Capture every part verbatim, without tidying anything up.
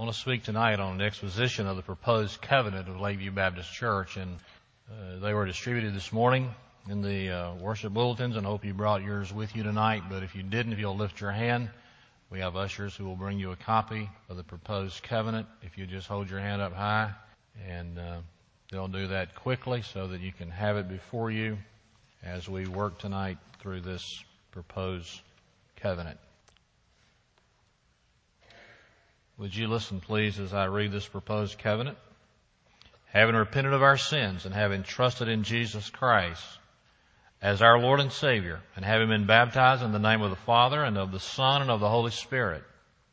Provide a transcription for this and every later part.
I want to speak tonight on an exposition of the proposed covenant of Lakeview Baptist Church, and uh, they were distributed this morning in the uh, worship bulletins, and I hope you brought yours with you tonight. But if you didn't, if you'll lift your hand, we have ushers who will bring you a copy of the proposed covenant. If you just hold your hand up high, and uh, they'll do that quickly so that you can have it before you as we work tonight through this proposed covenant. Would you listen, please, as I read this proposed covenant? Having repented of our sins and having trusted in Jesus Christ as our Lord and Savior, and having been baptized in the name of the Father and of the Son and of the Holy Spirit,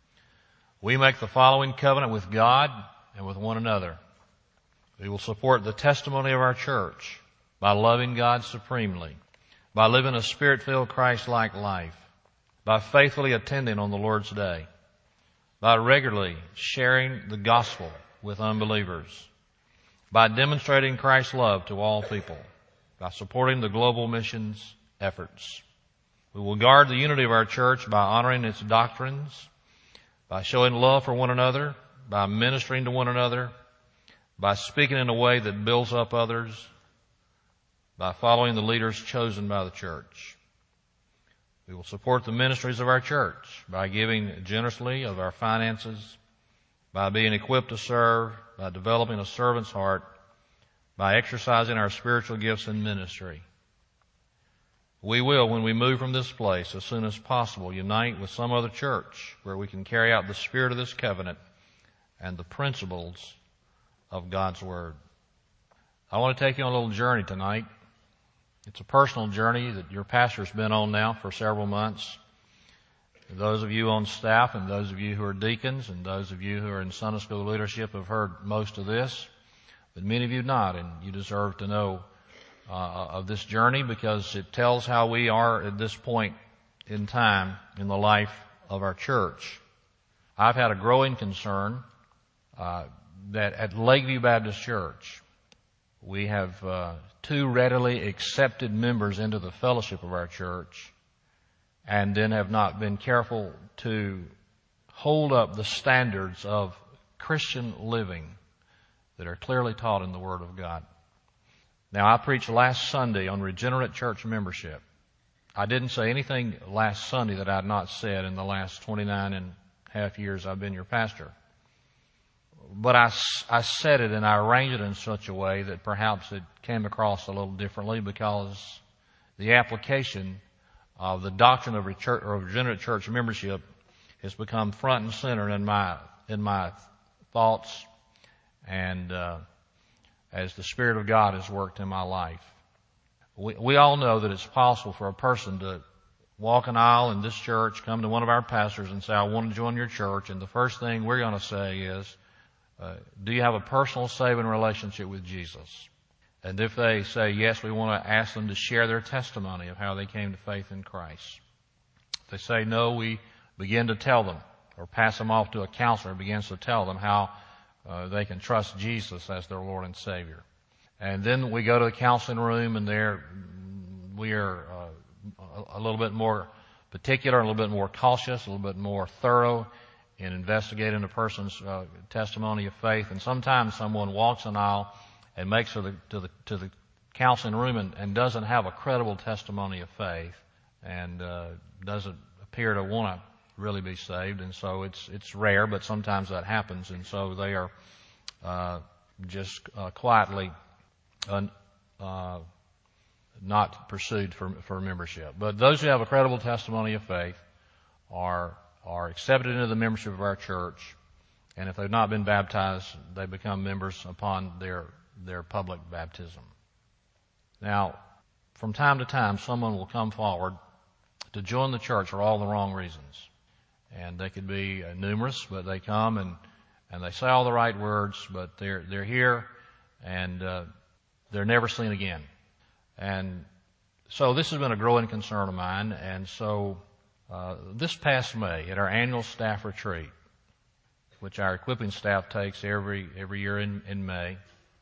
we make the following covenant with God and with one another. We will support the testimony of our church by loving God supremely, by living a Spirit-filled Christ-like life, by faithfully attending on the Lord's Day, by regularly sharing the gospel with unbelievers, by demonstrating Christ's love to all people, by supporting the global missions efforts. We will guard the unity of our church by honoring its doctrines, by showing love for one another, by ministering to one another, by speaking in a way that builds up others, by following the leaders chosen by the church. We will support the ministries of our church by giving generously of our finances, by being equipped to serve, by developing a servant's heart, by exercising our spiritual gifts in ministry. We will, when we move from this place as soon as possible, unite with some other church where we can carry out the spirit of this covenant and the principles of God's Word. I want to take you on a little journey tonight. It's a personal journey that your pastor's been on now for several months. Those of you on staff and those of you who are deacons and those of you who are in Sunday school leadership have heard most of this, but many of you not, and you deserve to know uh, of this journey because it tells how we are at this point in time in the life of our church. I've had a growing concern uh, that at Lakeview Baptist Church we have uh, two readily accepted members into the fellowship of our church and then have not been careful to hold up the standards of Christian living that are clearly taught in the Word of God. Now, I preached last Sunday on regenerate church membership. I didn't say anything last Sunday that I had not said in the last twenty-nine and a half years I've been your pastor. But I, I said it and I arranged it in such a way that perhaps it came across a little differently because the application of the doctrine of regenerate church membership has become front and center in my in my thoughts and uh, as the Spirit of God has worked in my life. We, we all know that it's possible for a person to walk an aisle in this church, come to one of our pastors and say, I want to join your church, and the first thing we're going to say is, Uh, do you have a personal saving relationship with Jesus? And if they say yes, we want to ask them to share their testimony of how they came to faith in Christ. If they say no, we begin to tell them or pass them off to a counselor who begins to tell them how uh, they can trust Jesus as their Lord and Savior. And then we go to the counseling room, and there we are uh, a, a little bit more particular, a little bit more cautious, a little bit more thorough in investigating a person's uh, testimony of faith. And sometimes someone walks an aisle and makes it to the, to the, to the counseling room and, and doesn't have a credible testimony of faith and uh, doesn't appear to want to really be saved. And so it's it's rare, but sometimes that happens. And so they are uh, just uh, quietly un, uh, not pursued for, for membership. But those who have a credible testimony of faith are are accepted into the membership of our church, and if they've not been baptized, they become members upon their their public baptism. Now, from time to time, someone will come forward to join the church for all the wrong reasons, and they could be uh, numerous, but they come and and they say all the right words, but they're they're here and uh, they're never seen again. And so this has been a growing concern of mine, and so Uh, this past May, at our annual staff retreat, which our equipping staff takes every every year in, in May,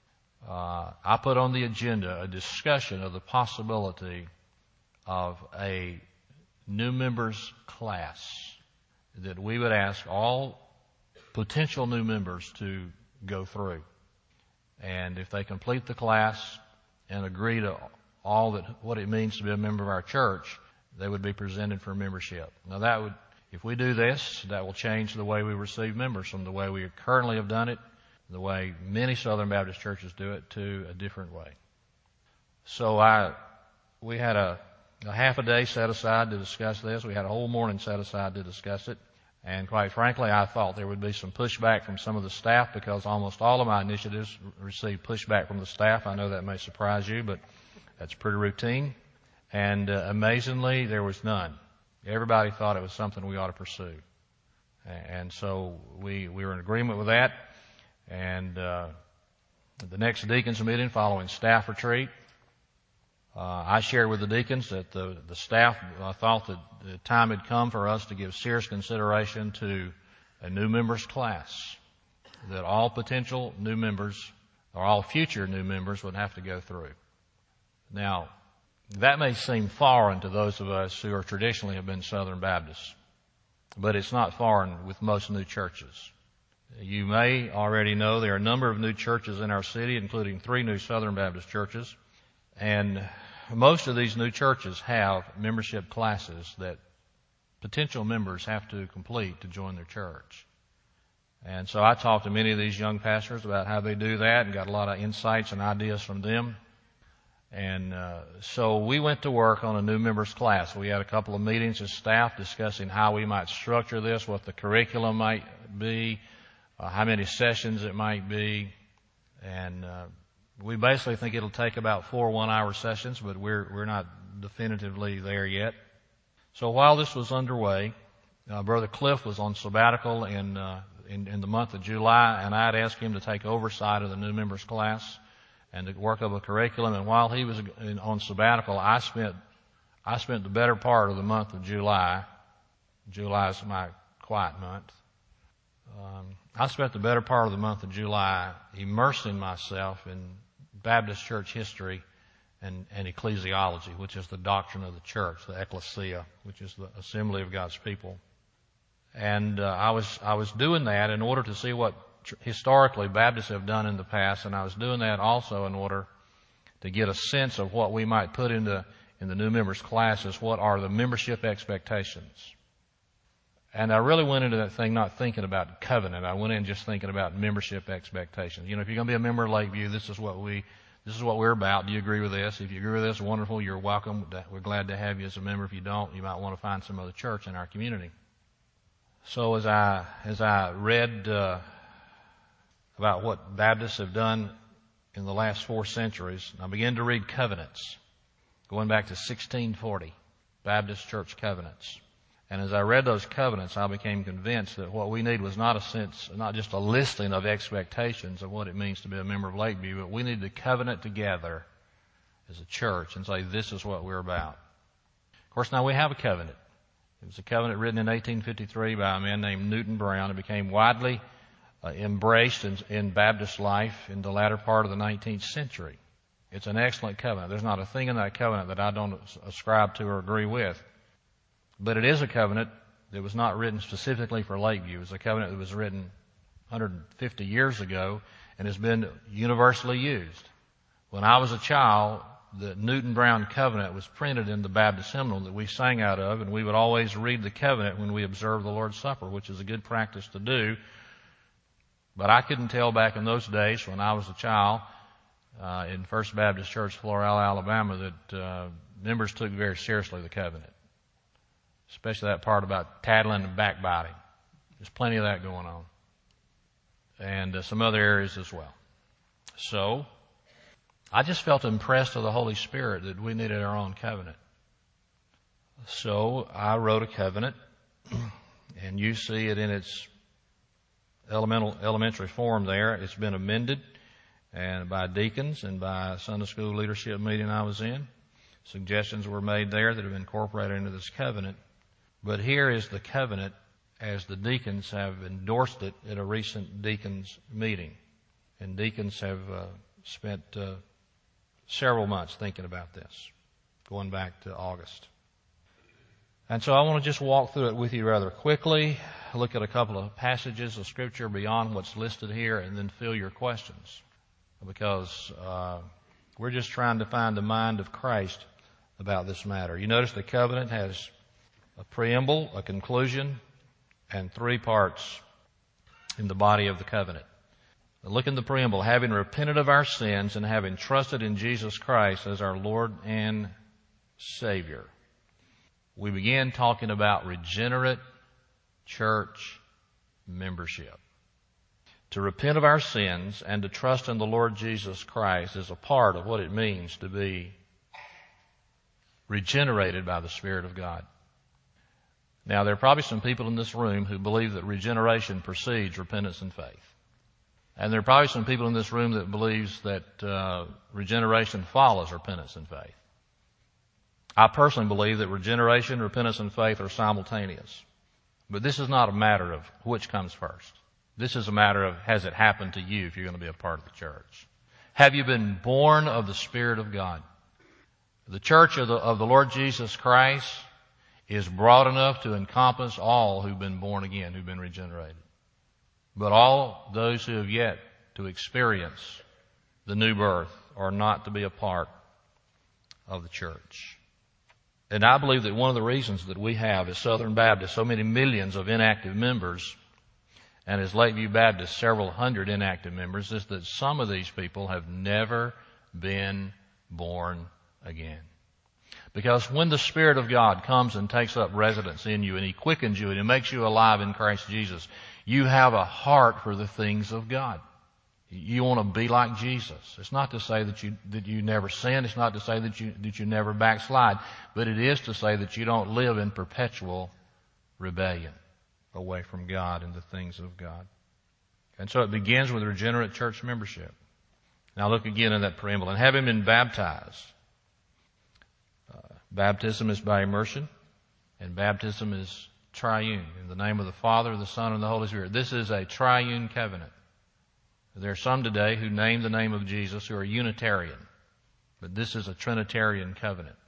uh, I put on the agenda a discussion of the possibility of a new members class that we would ask all potential new members to go through. And if they complete the class and agree to all that what it means to be a member of our church, they would be presented for membership. Now that would, if we do this, that will change the way we receive members from the way we currently have done it, the way many Southern Baptist churches do it, to a different way. So I, we had a, a half a day set aside to discuss this. We had a whole morning set aside to discuss it. And quite frankly, I thought there would be some pushback from some of the staff because almost all of my initiatives received pushback from the staff. I know that may surprise you, but that's pretty routine. And uh, amazingly, there was none. Everybody thought it was something we ought to pursue. And so we, we were in agreement with that. And uh, the next deacons meeting following staff retreat, uh, I shared with the deacons that the, the staff uh, thought that the time had come for us to give serious consideration to a new members class, that all potential new members or all future new members would have to go through. Now, that may seem foreign to those of us who are traditionally have been Southern Baptists, but it's not foreign with most new churches. You may already know there are a number of new churches in our city, including three new Southern Baptist churches, and most of these new churches have membership classes that potential members have to complete to join their church. And so I talked to many of these young pastors about how they do that and got a lot of insights and ideas from them. And uh, so we went to work on a new members class. We had a couple of meetings as staff discussing how we might structure this, what the curriculum might be, uh, how many sessions it might be. And uh, we basically think it'll take about four one-hour sessions, but we're we're not definitively there yet. So while this was underway, uh, Brother Cliff was on sabbatical in, uh, in in the month of July, and I had asked him to take oversight of the new members class and to work up a curriculum. And while he was in, on sabbatical, I spent I spent the better part of the month of July. July is my quiet month. Um, I spent the better part of the month of July immersing myself in Baptist church history and, and ecclesiology, which is the doctrine of the church, the ecclesia, which is the assembly of God's people. And uh, I was I was doing that in order to see what historically Baptists have done in the past, and I was doing that also in order to get a sense of what we might put into in the new members classes. What are the membership expectations? And I really went into that thing not thinking about covenant. I went in just thinking about membership expectations. You know, if you're going to be a member of Lakeview, this is what we this is what we're about. Do you agree with this? If you agree with this, wonderful. You're welcome. We're glad to have you as a member. If you don't, you might want to find some other church in our community. So as I as I read uh, about what Baptists have done in the last four centuries, I began to read covenants, going back to sixteen forty, Baptist church covenants. And as I read those covenants, I became convinced that what we need was not a sense, not just a listing of expectations of what it means to be a member of Lakeview, but we need to covenant together as a church and say, this is what we're about. Of course, now we have a covenant. It was a covenant written in eighteen fifty-three by a man named Newton Brown. It became widely uh, embraced in, in Baptist life in the latter part of the nineteenth century. It's an excellent covenant. There's not a thing in that covenant that I don't ascribe to or agree with. But it is a covenant that was not written specifically for Lakeview. It was a covenant that was written one hundred fifty years ago and has been universally used. When I was a child, the Newton Brown covenant was printed in the Baptist hymnal that we sang out of, and we would always read the covenant when we observed the Lord's Supper, which is a good practice to do. But I couldn't tell back in those days when I was a child uh, in First Baptist Church, Floral, Alabama, that uh, members took very seriously the covenant. Especially that part about tattling and backbiting. There's plenty of that going on. And uh, some other areas as well. So, I just felt impressed with the Holy Spirit that we needed our own covenant. So, I wrote a covenant, and you see it in its elemental, elementary form there. It's been amended and by deacons and by a Sunday school leadership meeting I was in. Suggestions were made there that have been incorporated into this covenant. But here is the covenant as the deacons have endorsed it at a recent deacons meeting. And deacons have uh, spent uh, several months thinking about this, going back to August. And so I want to just walk through it with you rather quickly, look at a couple of passages of Scripture beyond what's listed here, and then fill your questions. Because uh, we're just trying to find the mind of Christ about this matter. You notice the covenant has a preamble, a conclusion, and three parts in the body of the covenant. Look in the preamble. Having repented of our sins and having trusted in Jesus Christ as our Lord and Savior. We began talking about regenerate church membership. To repent of our sins and to trust in the Lord Jesus Christ is a part of what it means to be regenerated by the Spirit of God. Now, there are probably some people in this room who believe that regeneration precedes repentance and faith. And there are probably some people in this room that believes that uh, regeneration follows repentance and faith. I personally believe that regeneration, repentance, and faith are simultaneous. But this is not a matter of which comes first. This is a matter of, has it happened to you if you're going to be a part of the church? Have you been born of the Spirit of God? The church of the, of the Lord Jesus Christ is broad enough to encompass all who've been born again, who've been regenerated. But all those who have yet to experience the new birth are not to be a part of the church. And I believe that one of the reasons that we have as Southern Baptists so many millions of inactive members, and as Lakeview Baptist several hundred inactive members, is that some of these people have never been born again. Because when the Spirit of God comes and takes up residence in you and He quickens you and He makes you alive in Christ Jesus, you have a heart for the things of God. You want to be like Jesus. It's not to say that you that you never sin. It's not to say that you that you never backslide. But it is to say that you don't live in perpetual rebellion away from God and the things of God. And so it begins with regenerate church membership. Now look again in that preamble. And having been baptized. Uh, baptism is by immersion, and baptism is triune. In the name of the Father, the Son, and the Holy Spirit. This is a triune covenant. There are some today who name the name of Jesus who are Unitarian, but this is a Trinitarian covenant.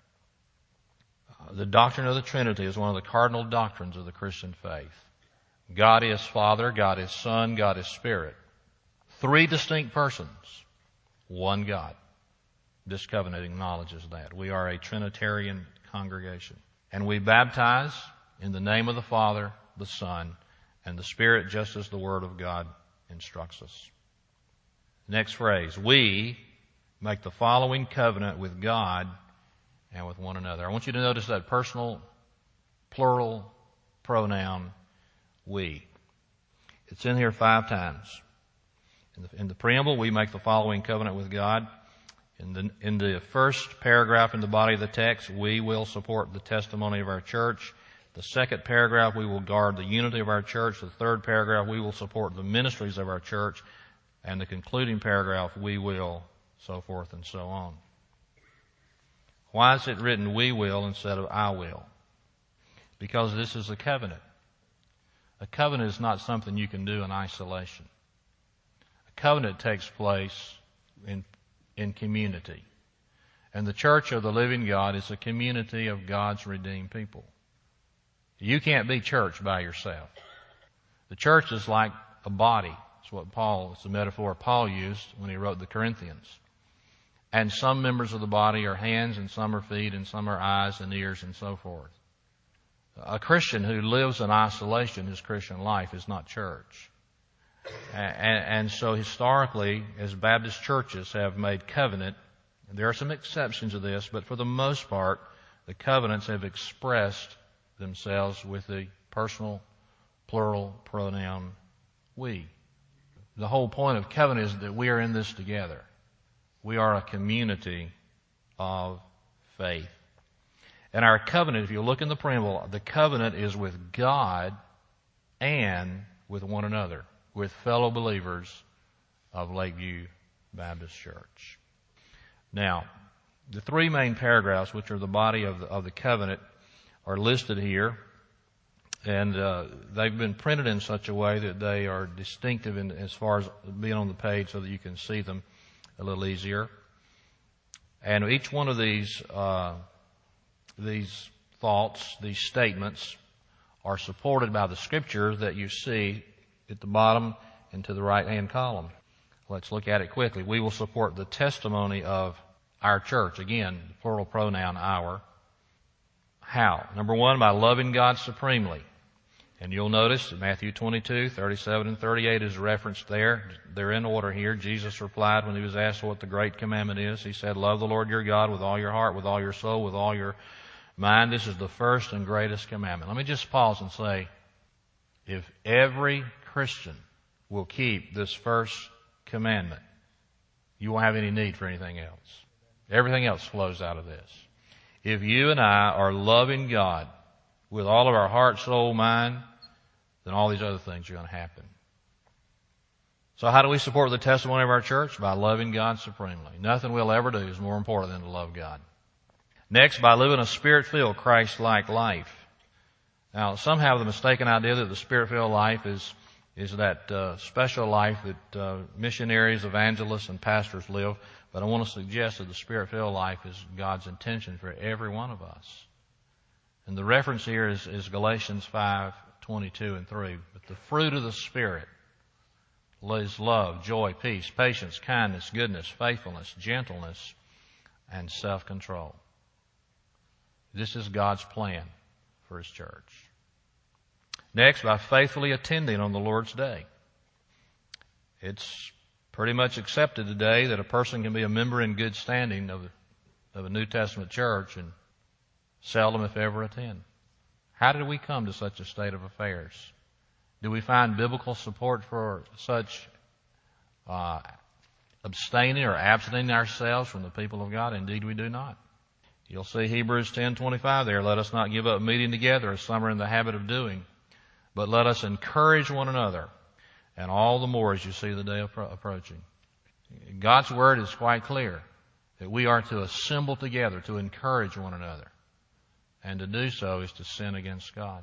Uh, the doctrine of the Trinity is one of the cardinal doctrines of the Christian faith. God is Father, God is Son, God is Spirit. Three distinct persons, one God. This covenant acknowledges that. We are a Trinitarian congregation. And we baptize in the name of the Father, the Son, and the Spirit, just as the Word of God instructs us. Next phrase, we make the following covenant with God and with one another. I want you to notice that personal, plural pronoun, we. It's in here five times. In the, in the preamble, we make the following covenant with God. In the, in the first paragraph in the body of the text, we will support the testimony of our church. The second paragraph, we will guard the unity of our church. The third paragraph, we will support the ministries of our church. And the concluding paragraph, we will, so forth and so on. Why is it written we will instead of I will? Because this is a covenant. A covenant is not something you can do in isolation. A covenant takes place in, in community. And the church of the living God is a community of God's redeemed people. You can't be church by yourself. The church is like a body. It's what Paul, it's the metaphor Paul used when he wrote the Corinthians. And some members of the body are hands, and some are feet, and some are eyes and ears, and so forth. A Christian who lives in isolation, his Christian life, is not church. And, and so historically, as Baptist churches have made covenant, there are some exceptions to this, but for the most part, the covenants have expressed themselves with the personal, plural pronoun we. The whole point of covenant is that we are in this together. We are a community of faith. And our covenant, if you look in the preamble, the covenant is with God and with one another, with fellow believers of Lakeview Baptist Church. Now, the three main paragraphs, which are the body of the, of the covenant, are listed here. And uh, they've been printed in such a way that they are distinctive in, as far as being on the page so that you can see them a little easier. And each one of these uh, these thoughts, these statements, are supported by the scriptures that you see at the bottom and to the right-hand column. Let's look at it quickly. We will support the testimony of our church. Again, the plural pronoun our. How? Number one, by loving God supremely. And you'll notice that Matthew twenty-two, thirty-seven, and thirty-eight is referenced there. They're in order here. Jesus replied when he was asked what the great commandment is. He said, love the Lord your God with all your heart, with all your soul, with all your mind. This is the first and greatest commandment. Let me just pause and say, if every Christian will keep this first commandment, you won't have any need for anything else. Everything else flows out of this. If you and I are loving God with all of our heart, soul, mind, then all these other things are going to happen. So how do we support the testimony of our church? By loving God supremely. Nothing we'll ever do is more important than to love God. Next, by living a Spirit-filled, Christ-like life. Now, some have the mistaken idea that the Spirit-filled life is is that uh, special life that uh, missionaries, evangelists, and pastors live. But I want to suggest that the Spirit-filled life is God's intention for every one of us. And the reference here is, is Galatians five, twenty-two and three. But the fruit of the Spirit is love, joy, peace, patience, kindness, goodness, faithfulness, gentleness, and self-control. This is God's plan for His church. Next, by faithfully attending on the Lord's Day. It's pretty much accepted today that a person can be a member in good standing of, of a New Testament church and seldom, if ever, attend. How did we come to such a state of affairs? Do we find biblical support for such uh, abstaining or absenting ourselves from the people of God? Indeed, we do not. You'll see Hebrews ten twenty-five there. Let us not give up meeting together as some are in the habit of doing, but let us encourage one another, and all the more as you see the day appro- approaching. God's Word is quite clear that we are to assemble together to encourage one another. And to do so is to sin against God.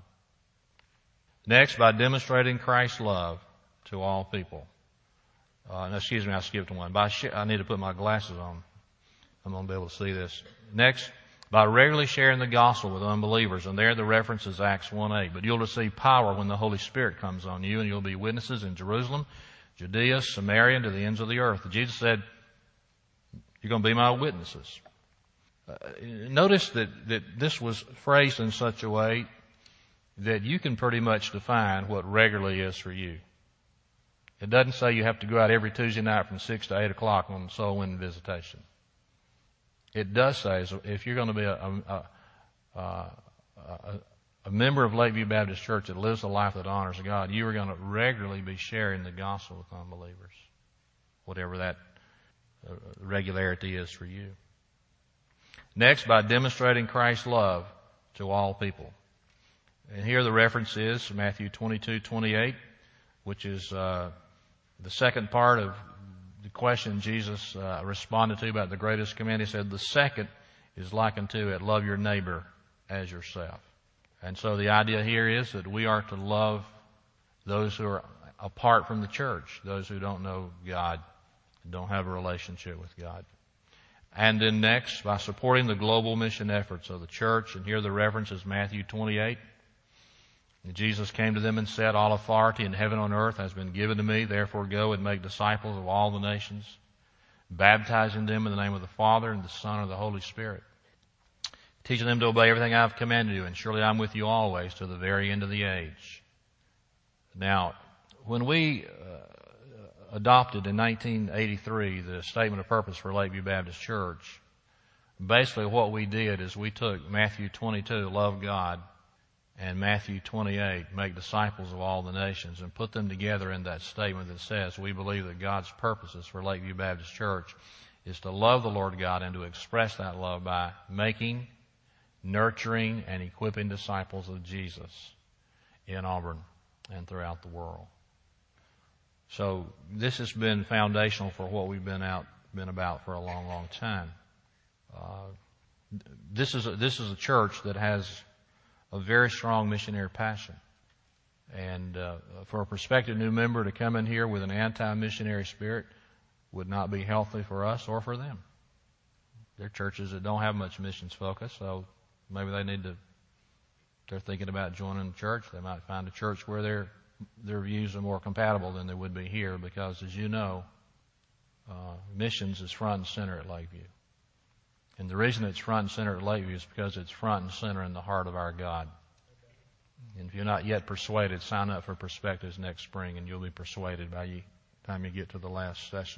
Next, by demonstrating Christ's love to all people. Uh, no, excuse me, I skipped one. By sh- I need to put my glasses on. I'm going to be able to see this. Next, by regularly sharing the gospel with unbelievers. And there the reference is Acts one eight. But you'll receive power when the Holy Spirit comes on you, and you'll be witnesses in Jerusalem, Judea, Samaria, and to the ends of the earth. Jesus said, you're going to be my witnesses. Uh, notice that, that this was phrased in such a way that you can pretty much define what regularly is for you. It doesn't say you have to go out every Tuesday night from six to eight o'clock on soul winning visitation. It does say if you're going to be a, a, a, a, a member of Lakeview Baptist Church that lives a life that honors God, you are going to regularly be sharing the gospel with unbelievers, whatever that regularity is for you. Next, by demonstrating Christ's love to all people. And here the reference is Matthew twenty-two twenty-eight, which is uh, the second part of the question Jesus uh, responded to about the greatest command. He said, the second is likened to it, love your neighbor as yourself. And so the idea here is that we are to love those who are apart from the church, those who don't know God, don't have a relationship with God. And then next, by supporting the global mission efforts of the church, and here the reference is Matthew twenty-eight. And Jesus came to them and said, all authority in heaven and on earth has been given to me, therefore go and make disciples of all the nations, baptizing them in the name of the Father and the Son and the Holy Spirit, teaching them to obey everything I have commanded you, and surely I'm with you always to the very end of the age. Now, when we uh, adopted in nineteen eighty-three the Statement of Purpose for Lakeview Baptist Church, basically what we did is we took Matthew twenty-two, love God, and Matthew twenty-eight, make disciples of all the nations, and put them together in that statement that says we believe that God's purposes for Lakeview Baptist Church is to love the Lord God and to express that love by making, nurturing, and equipping disciples of Jesus in Auburn and throughout the world. So this has been foundational for what we've been out been about for a long, long time. Uh, this is a, this is a church that has a very strong missionary passion. And uh, for a prospective new member to come in here with an anti-missionary spirit would not be healthy for us or for them. They're churches that don't have much missions focus, so maybe they need to they're thinking about joining the church, they might find a church where their their views are more compatible than they would be here, because, as you know, uh, missions is front and center at Lakeview. And the reason it's front and center at Lakeview is because it's front and center in the heart of our God. And if you're not yet persuaded, sign up for Perspectives next spring, and you'll be persuaded by the time you get to the last session.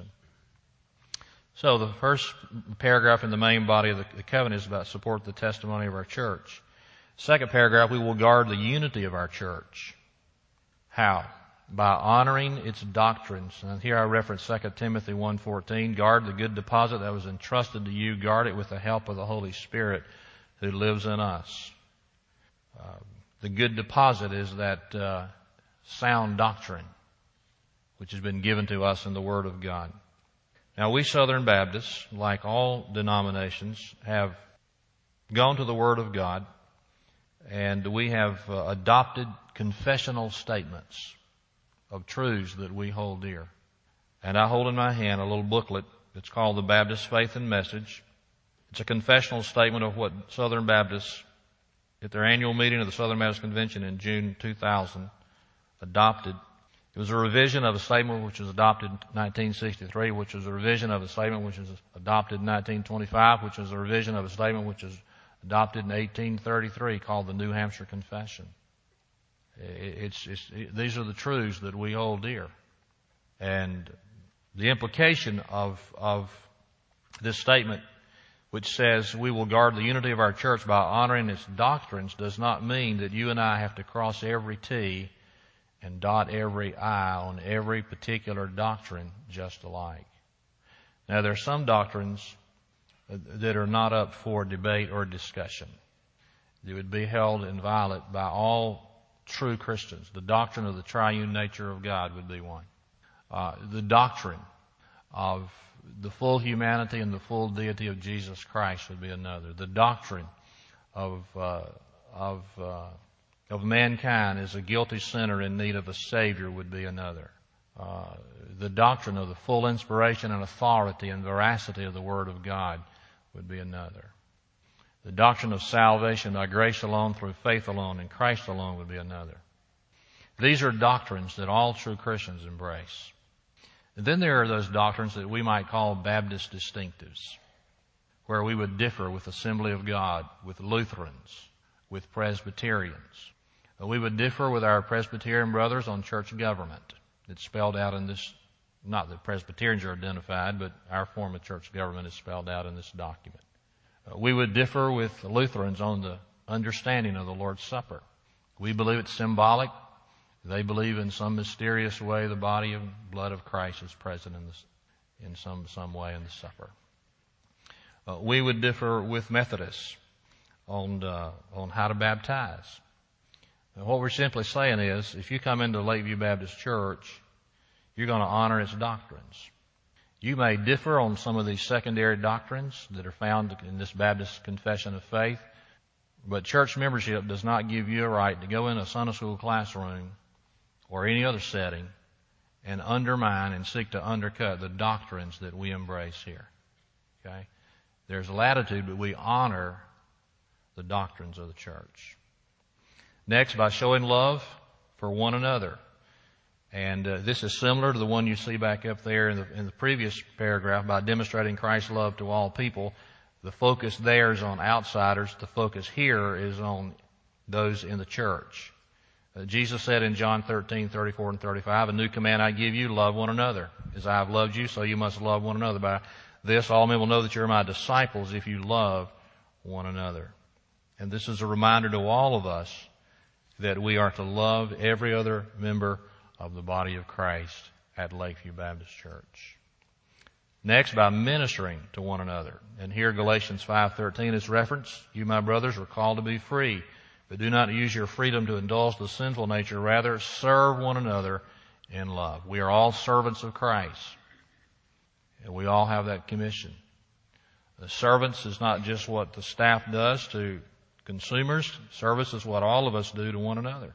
So the first paragraph in the main body of the, the covenant is about support the testimony of our church. Second paragraph, we will guard the unity of our church. How? By honoring its doctrines. And here I reference Second Timothy one fourteen. Guard the good deposit that was entrusted to you. Guard it with the help of the Holy Spirit who lives in us. Uh, the good deposit is that uh, sound doctrine which has been given to us in the Word of God. Now, we Southern Baptists, like all denominations, have gone to the Word of God, and we have uh, adopted confessional statements of truths that we hold dear. And I hold in my hand a little booklet that's called The Baptist Faith and Message. It's a confessional statement of what Southern Baptists, at their annual meeting of the Southern Baptist Convention in June two thousand, adopted. It was a revision of a statement which was adopted in nineteen sixty-three, which was a revision of a statement which was adopted in nineteen twenty-five, which was a revision of a statement which was adopted in eighteen thirty-three, called the New Hampshire Confession. It's, it's, it, these are the truths that we hold dear. And the implication of, of this statement, which says we will guard the unity of our church by honoring its doctrines, does not mean that you and I have to cross every T and dot every I on every particular doctrine just alike. Now, there are some doctrines that are not up for debate or discussion. They would be held inviolate by all true Christians. The doctrine of the triune nature of God would be one. Uh, the doctrine of the full humanity and the full deity of Jesus Christ would be another. The doctrine of uh, of uh, of mankind as a guilty sinner in need of a Savior would be another. Uh, the doctrine of the full inspiration and authority and veracity of the Word of God would be another. The doctrine of salvation by grace alone, through faith alone, in Christ alone would be another. These are doctrines that all true Christians embrace. And then there are those doctrines that we might call Baptist distinctives, where we would differ with Assembly of God, with Lutherans, with Presbyterians. We would differ with our Presbyterian brothers on church government. It's spelled out in this, not that Presbyterians are identified, but our form of church government is spelled out in this document. We would differ with Lutherans on the understanding of the Lord's Supper. We believe it's symbolic. They believe in some mysterious way the body and blood of Christ is present in, this, in some, some way in the supper. Uh, we would differ with Methodists on, uh, on how to baptize. And what we're simply saying is, if you come into Lakeview Baptist Church, you're going to honor its doctrines. You may differ on some of these secondary doctrines that are found in this Baptist Confession of Faith, but church membership does not give you a right to go in a Sunday school classroom or any other setting and undermine and seek to undercut the doctrines that we embrace here. Okay? There's latitude, but we honor the doctrines of the church. Next, by showing love for one another. And uh, this is similar to the one you see back up there in the, in the previous paragraph, by demonstrating Christ's love to all people. The focus there is on outsiders. The focus here is on those in the church. Uh, Jesus said in John thirteen, thirty-four and thirty-five, "A new command I give you, love one another. As I have loved you, so you must love one another. By this all men will know that you are my disciples, if you love one another." And this is a reminder to all of us that we are to love every other member of the body of Christ at Lakeview Baptist Church. Next, by ministering to one another. And here Galatians five thirteen is referenced. "You, my brothers, are called to be free, but do not use your freedom to indulge the sinful nature. Rather, serve one another in love." We are all servants of Christ, and we all have that commission. The servants is not just what the staff does to consumers. Service is what all of us do to one another.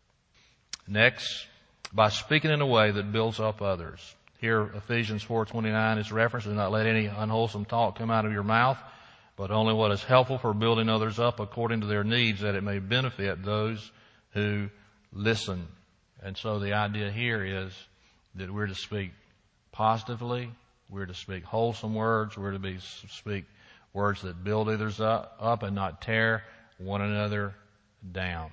Next, by speaking in a way that builds up others. Here, Ephesians four twenty-nine is referenced. "Do not let any unwholesome talk come out of your mouth, but but only what is helpful for building others up according to their needs, that it may benefit those who listen. And so the idea here is that we're to speak positively, we're to speak wholesome words, we're to be, speak words that build others up, up and not tear one another down.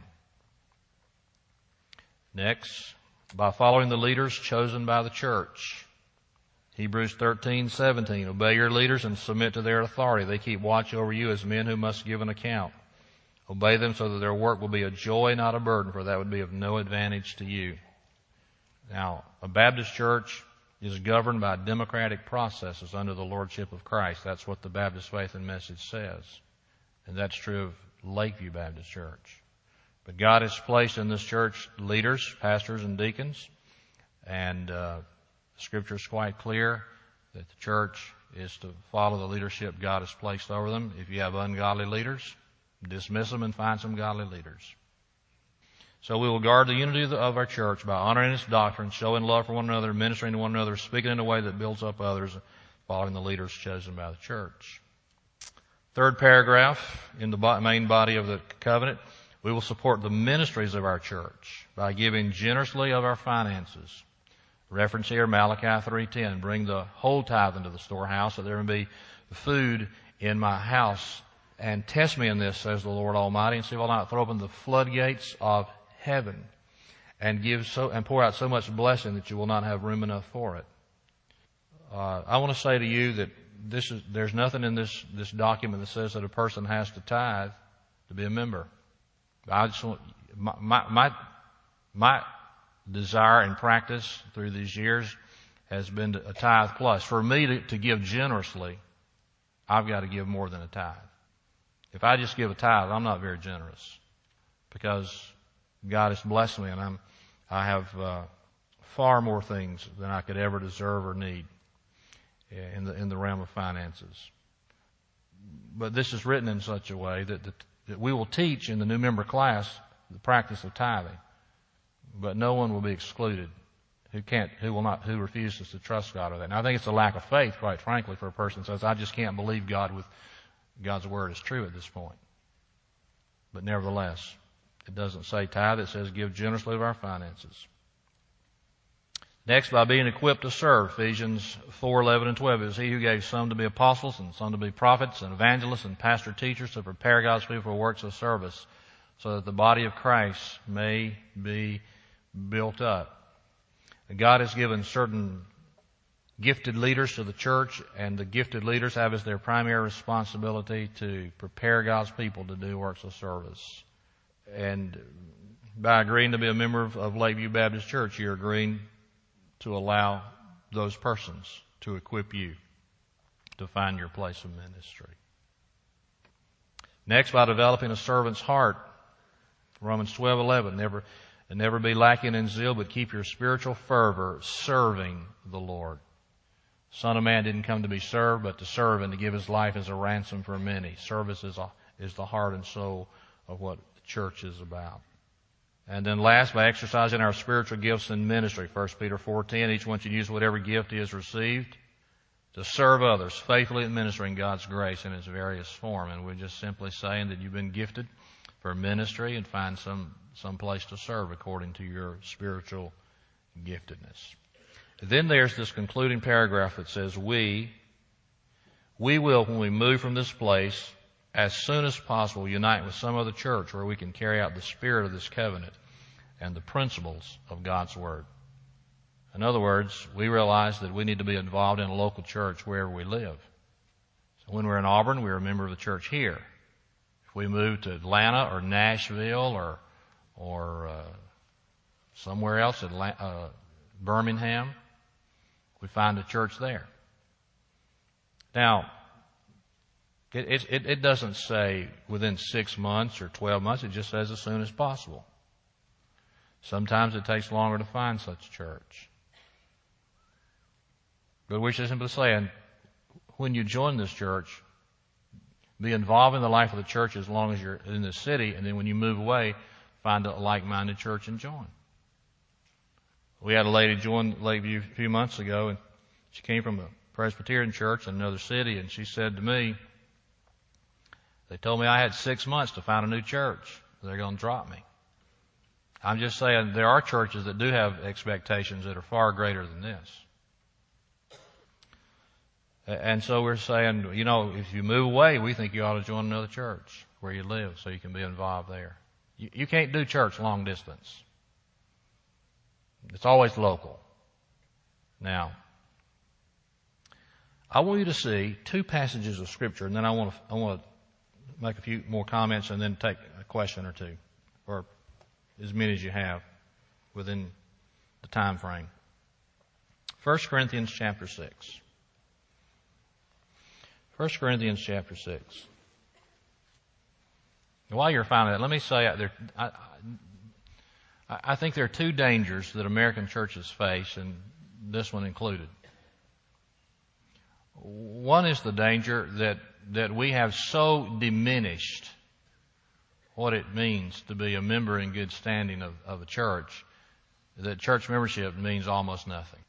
Next, by following the leaders chosen by the church. Hebrews thirteen seventeen. Obey your leaders and submit to their authority. They keep watch over you as men who must give an account. Obey them so that their work will be a joy, not a burden, for that would be of no advantage to you. Now, a Baptist church is governed by democratic processes under the lordship of Christ. That's what the Baptist Faith and Message says. And that's true of Lakeview Baptist Church. But God has placed in this church leaders, pastors, and deacons. And uh, Scripture is quite clear that the church is to follow the leadership God has placed over them. If you have ungodly leaders, dismiss them and find some godly leaders. So we will guard the unity of, the, of our church by honoring its doctrine, showing love for one another, ministering to one another, speaking in a way that builds up others, following the leaders chosen by the church. Third paragraph in the main body of the covenant, we will support the ministries of our church by giving generously of our finances. Reference here, Malachi three ten, bring the whole tithe into the storehouse, that there may be food in my house. And test me in this, says the Lord Almighty, and see if I'll not throw open the floodgates of heaven and give so and pour out so much blessing that you will not have room enough for it. Uh, I want to say to you that this is there's nothing in this this document that says that a person has to tithe to be a member. I just want my my my, my desire and practice through these years has been a tithe plus. For me to, to give generously, I've got to give more than a tithe. If I just give a tithe, I'm not very generous, because God has blessed me, and I'm I have uh, far more things than I could ever deserve or need in the in the realm of finances. But this is written in such a way that, that, that we will teach in the new member class the practice of tithing, but no one will be excluded who can't, who will not, who refuses to trust God with that. Now, I think it's a lack of faith, quite frankly, for a person who says, "I just can't believe God with God's word is true at this point." But nevertheless, it doesn't say tithe; it says give generously of our finances. Next, by being equipped to serve, Ephesians four eleven and twelve, it is He who gave some to be apostles, and some to be prophets, and evangelists, and pastor teachers, to prepare God's people for works of service, so that the body of Christ may be built up. And God has given certain gifted leaders to the church, and the gifted leaders have as their primary responsibility to prepare God's people to do works of service. And by agreeing to be a member of, of Lakeview Baptist Church, you're agreeing to allow those persons to equip you to find your place of ministry. Next, by developing a servant's heart, Romans twelve eleven, never and never be lacking in zeal, but keep your spiritual fervor serving the Lord. Son of Man didn't come to be served, but to serve and to give his life as a ransom for many. Service is, a, is the heart and soul of what the church is about. And then last, by exercising our spiritual gifts in ministry. First Peter four ten, each one should use whatever gift he has received to serve others, faithfully administering God's grace in its various form. And we're just simply saying that you've been gifted for ministry, and find some, some place to serve according to your spiritual giftedness. Then there's this concluding paragraph that says, we, we will, when we move from this place, as soon as possible, unite with some other church where we can carry out the spirit of this covenant and the principles of God's Word. In other words, we realize that we need to be involved in a local church wherever we live. So when we're in Auburn, we're a member of the church here. If we move to Atlanta or Nashville or or uh, somewhere else, Atlanta, uh, Birmingham, we find a church there. Now, it, it, it doesn't say within six months or twelve months. It just says as soon as possible. Sometimes it takes longer to find such a church. But we're just simply saying, when you join this church, be involved in the life of the church as long as you're in the city, and then when you move away, find a like-minded church and join. We had a lady join Lakeview a few months ago, and she came from a Presbyterian church in another city, and she said to me, They told me I had six months to find a new church. They're going to drop me. I'm just saying there are churches that do have expectations that are far greater than this. And so we're saying, you know, if you move away, we think you ought to join another church where you live so you can be involved there. You, you can't do church long distance. It's always local. Now, I want you to see two passages of Scripture, and then I want to, I want to make a few more comments and then take a question or two, or as many as you have within the time frame. First Corinthians chapter six. First Corinthians chapter six. While you're finding that, let me say there, I, I, I think there are two dangers that American churches face, and this one included. One is the danger that, that we have so diminished what it means to be a member in good standing of, of a church that church membership means almost nothing.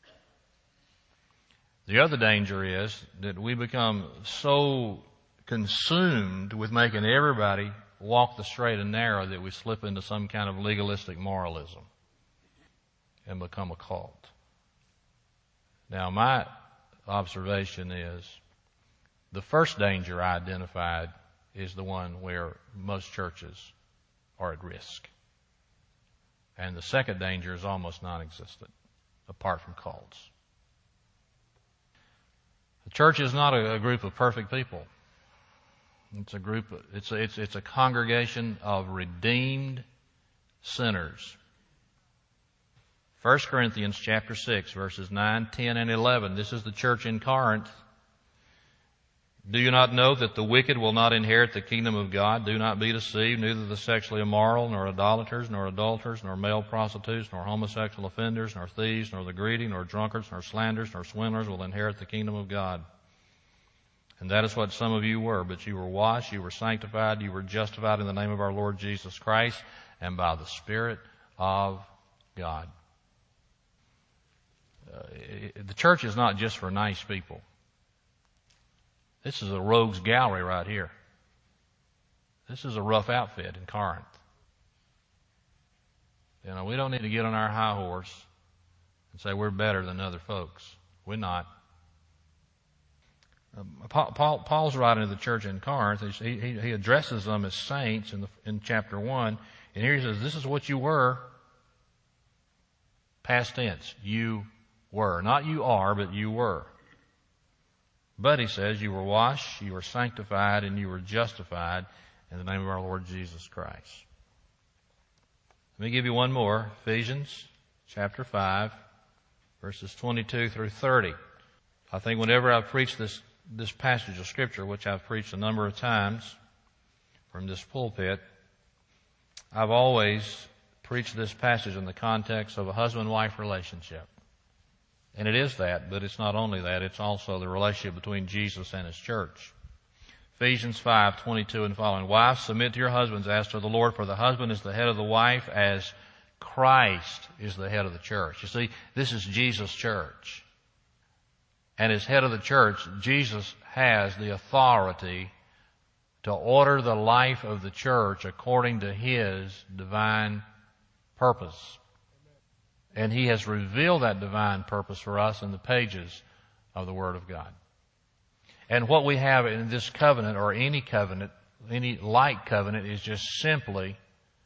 The other danger is that we become so consumed with making everybody walk the straight and narrow that we slip into some kind of legalistic moralism and become a cult. Now, my observation is the first danger I identified is the one where most churches are at risk. And the second danger is almost non-existent, apart from cults. The church is not a, a group of perfect people. It's a group, it's a, it's, it's a congregation of redeemed sinners. First Corinthians chapter six, verses nine, ten, and eleven. This is the church in Corinth. Do you not know that the wicked will not inherit the kingdom of God? Do not be deceived. Neither the sexually immoral, nor idolaters, nor adulterers, nor male prostitutes, nor homosexual offenders, nor thieves, nor the greedy, nor drunkards, nor slanderers, nor swindlers will inherit the kingdom of God. And that is what some of you were. But you were washed, you were sanctified, you were justified in the name of our Lord Jesus Christ, and by the Spirit of God. Uh, it, the church is not just for nice people. This is a rogues gallery right here. This is a rough outfit in Corinth. You know, we don't need to get on our high horse and say we're better than other folks. We're not. Um, Paul, Paul, Paul's writing to the church in Corinth. He, he, he addresses them as saints in, the, in chapter one. And here he says, this is what you were. Past tense. You were. Not you are, but you were. But he says, you were washed, you were sanctified, and you were justified in the name of our Lord Jesus Christ. Let me give you one more. Ephesians chapter five, verses twenty-two through thirty. I think whenever I've preached this, this passage of Scripture, which I've preached a number of times from this pulpit, I've always preached this passage in the context of a husband-wife relationship. And it is that, but it's not only that, it's also the relationship between Jesus and His church. Ephesians five, twenty-two and following. Wives, submit to your husbands as to the Lord, for the husband is the head of the wife, as Christ is the head of the church. You see, this is Jesus' church. And as head of the church, Jesus has the authority to order the life of the church according to His divine purpose. And He has revealed that divine purpose for us in the pages of the Word of God. And what we have in this covenant, or any covenant, any like covenant, is just simply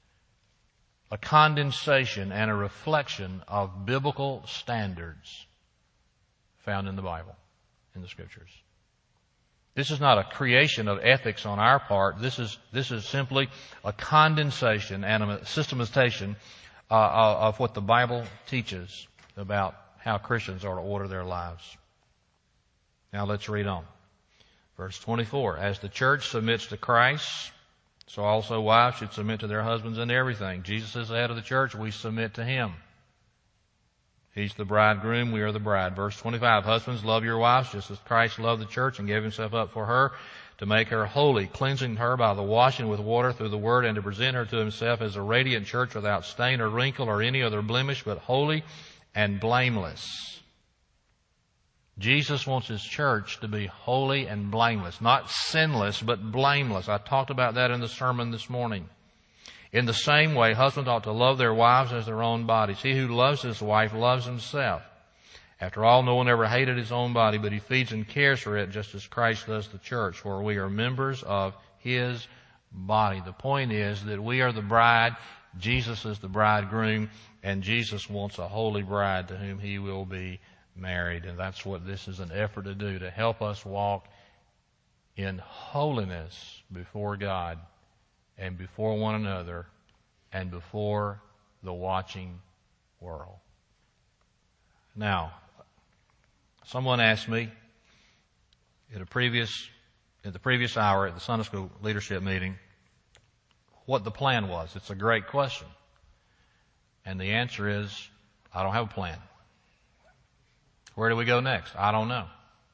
a condensation and a reflection of biblical standards found in the Bible, in the Scriptures. This is not a creation of ethics on our part. This is, this is simply a condensation and a systematization Uh, of what the Bible teaches about how Christians are to order their lives. Now let's read on. Verse twenty-four. As the church submits to Christ, so also wives should submit to their husbands in everything. Jesus is the head of the church. We submit to Him. He's the bridegroom. We are the bride. Verse twenty-five. Husbands, love your wives just as Christ loved the church and gave Himself up for her, to make her holy, cleansing her by the washing with water through the Word, and to present her to Himself as a radiant church without stain or wrinkle or any other blemish, but holy and blameless. Jesus wants His church to be holy and blameless. Not sinless, but blameless. I talked about that in the sermon this morning. In the same way, husbands ought to love their wives as their own bodies. He who loves his wife loves himself. After all, no one ever hated his own body, but he feeds and cares for it just as Christ does the church, for we are members of His body. The point is that we are the bride, Jesus is the bridegroom, and Jesus wants a holy bride to whom He will be married. And that's what this is an effort to do, to help us walk in holiness before God and before one another and before the watching world. Now, someone asked me at a previous, at the previous hour at the Sunday school leadership meeting what the plan was. It's a great question. And the answer is, I don't have a plan. Where do we go next? I don't know.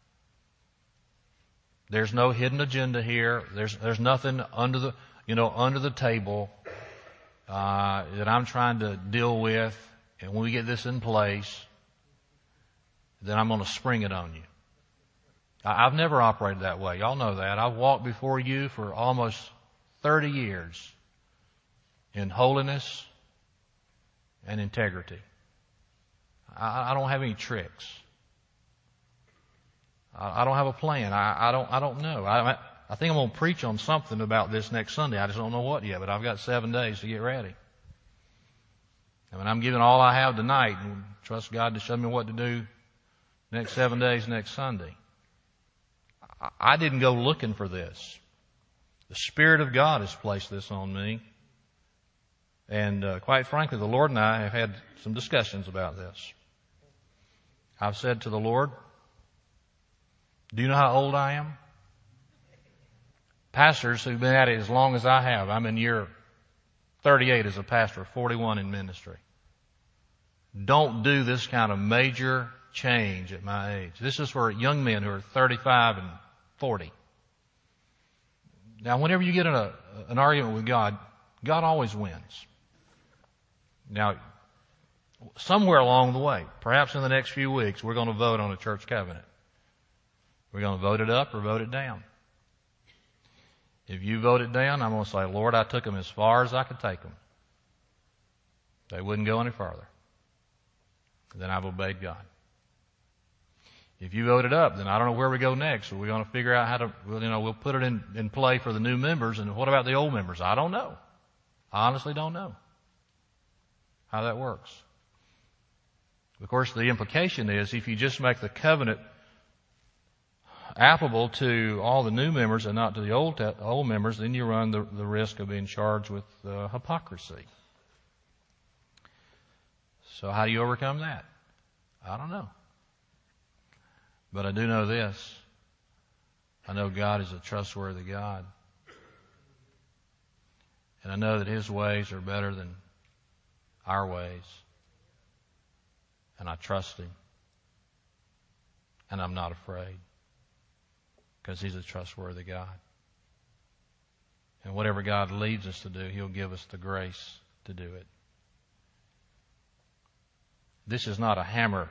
There's no hidden agenda here. There's, there's nothing under the, you know, under the table, uh, that I'm trying to deal with. And when we get this in place, then I'm going to spring it on you. I've never operated that way. Y'all know that. I've walked before you for almost thirty years in holiness and integrity. I, I don't have any tricks. I, I don't have a plan. I, I don't. I don't know. I, I think I'm going to preach on something about this next Sunday. I just don't know what yet. But I've got seven days to get ready. I mean, I'm giving all I have tonight, and trust God to show me what to do next seven days, next Sunday. I, I didn't go looking for this. The Spirit of God has placed this on me. And uh, quite frankly, the Lord and I have had some discussions about this. I've said to the Lord, do you know how old I am? Pastors who've been at it as long as I have, I'm in year thirty-eight as a pastor, forty-one in ministry, don't do this kind of major change at my age. This is for young men who are thirty-five and forty. Now, whenever you get in a, an argument with God, God always wins. Now, somewhere along the way, perhaps in the next few weeks, we're going to vote on a church covenant. We're going to vote it up or vote it down. If you vote it down, I'm going to say, Lord, I took them as far as I could take them. They wouldn't go any farther. Then I've obeyed God. If you vote it up, then I don't know where we go next. So we're going to figure out how to, well, you know, we'll put it in, in play for the new members. And what about the old members? I don't know. I honestly don't know how that works. Of course, the implication is if you just make the covenant applicable to all the new members and not to the old old members, then you run the, the risk of being charged with uh, hypocrisy. So how do you overcome that? I don't know. But I do know this. I know God is a trustworthy God. And I know that His ways are better than our ways. And I trust Him. And I'm not afraid. Because He's a trustworthy God. And whatever God leads us to do, He'll give us the grace to do it. This is not a hammer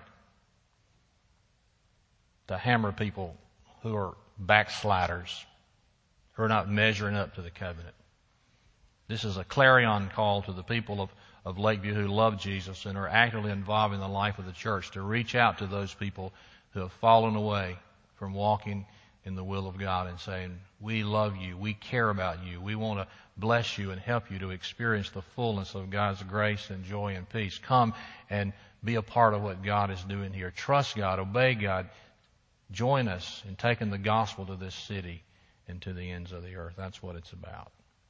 to hammer people who are backsliders, who are not measuring up to the covenant. This is a clarion call to the people of, of Lakeview who love Jesus and are actively involved in the life of the church to reach out to those people who have fallen away from walking in the will of God and saying, we love you, we care about you, we want to bless you and help you to experience the fullness of God's grace and joy and peace. Come and be a part of what God is doing here. Trust God, obey God. Join us in taking the gospel to this city and to the ends of the earth. That's what it's about.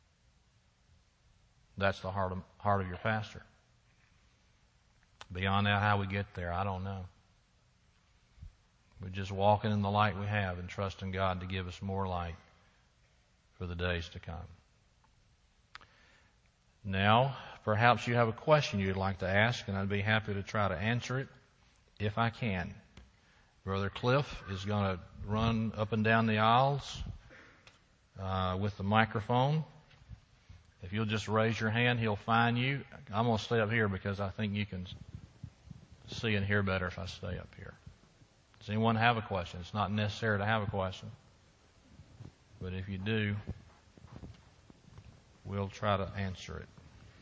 That's the heart of, heart of your pastor. Beyond that, how we get there, I don't know. We're just walking in the light we have and trusting God to give us more light for the days to come. Now, perhaps you have a question you'd like to ask, and I'd be happy to try to answer it if I can. Brother Cliff is going to run up and down the aisles uh, with the microphone. If you'll just raise your hand, he'll find you. I'm going to stay up here because I think you can see and hear better if I stay up here. Does anyone have a question? It's not necessary to have a question. But if you do, we'll try to answer it.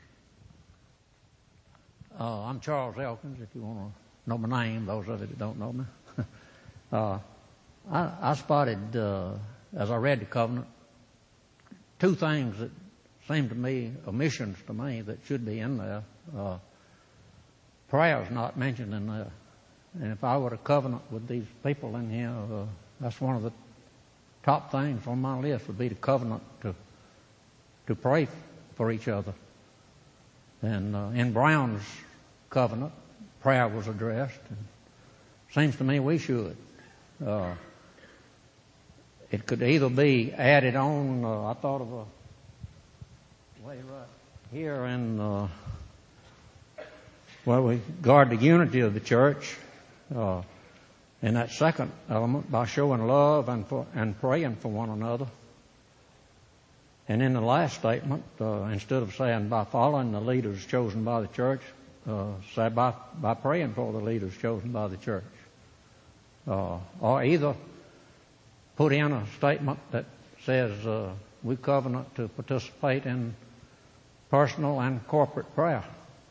Uh, I'm Charles Elkins, if you want to know my name, those of you that don't know me. uh, I, I spotted, uh, as I read the covenant, two things that seemed to me omissions to me that should be in there. Uh, prayer is not mentioned in there. And if I were to covenant with these people in here, uh, that's one of the top things on my list would be the covenant to to pray for each other. And uh, in Brown's covenant, prayer was addressed. And it seems to me we should. Uh, it could either be added on. Uh, I thought of a way right here in uh, well, we guard the unity of the church. Uh, in that second element, by showing love and for, and praying for one another. And in the last statement, uh, instead of saying by following the leaders chosen by the church, uh, say by by praying for the leaders chosen by the church. Uh, or either put in a statement that says uh, we covenant to participate in personal and corporate prayer.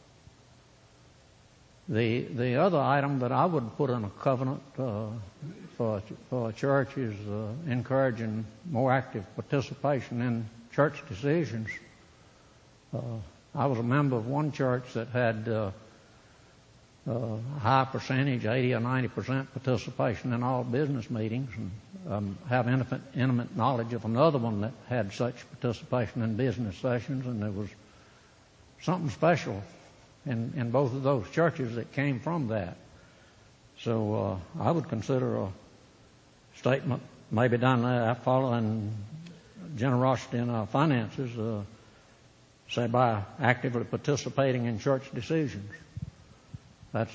The the other item that I would put in a covenant uh, for, for a church is uh, encouraging more active participation in church decisions. Uh, I was a member of one church that had uh, uh, a high percentage, eighty or ninety percent participation in all business meetings, and um, have intimate, intimate knowledge of another one that had such participation in business sessions, and there was something special in, in both of those churches that came from that. So uh, I would consider a statement maybe done there following generosity in our finances, uh, say by actively participating in church decisions. That's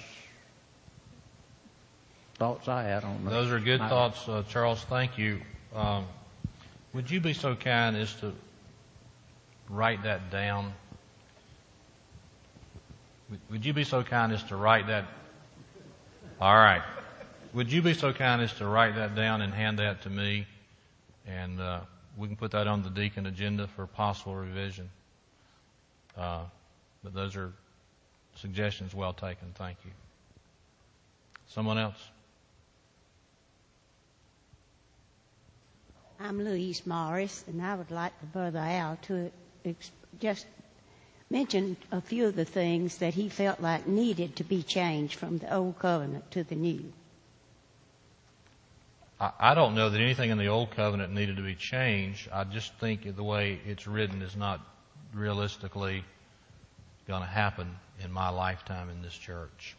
thoughts I had on that. Those are good thoughts, uh, Charles. Thank you. Um, would you be so kind as to write that down? Would you be so kind as to write that? All right. Would you be so kind as to write that down and hand that to me? And uh, we can put that on the deacon agenda for possible revision. Uh, but those are suggestions well taken. Thank you. Someone else? I'm Louise Morris, and I would like for Brother Al to ex- just mention a few of the things that he felt like needed to be changed from the old covenant to the new. I, I don't know that anything in the old covenant needed to be changed. I just think the way it's written is not realistically going to happen in my lifetime in this church.